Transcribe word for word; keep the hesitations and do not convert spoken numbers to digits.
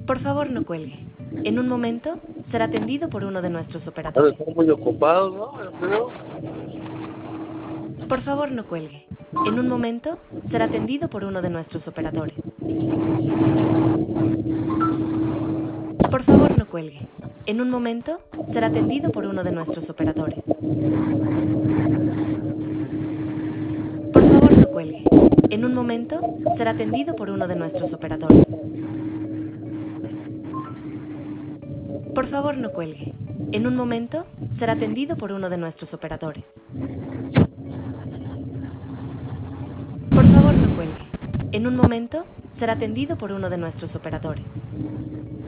Por favor, no cuelgue. En un momento será atendido por uno de nuestros Ahora operadores. están muy ocupados, ¿no? Yo creo. Por favor, no cuelgue. En un momento será atendido por uno de nuestros operadores. Por favor, no cuelgue. En un momento será atendido por uno de nuestros operadores. Por favor, no cuelgue. En un momento será atendido por uno de nuestros operadores. Por favor, no cuelgue. En un momento será atendido por uno de nuestros operadores. Por favor, no cuelgue. En un momento será atendido por uno de nuestros operadores.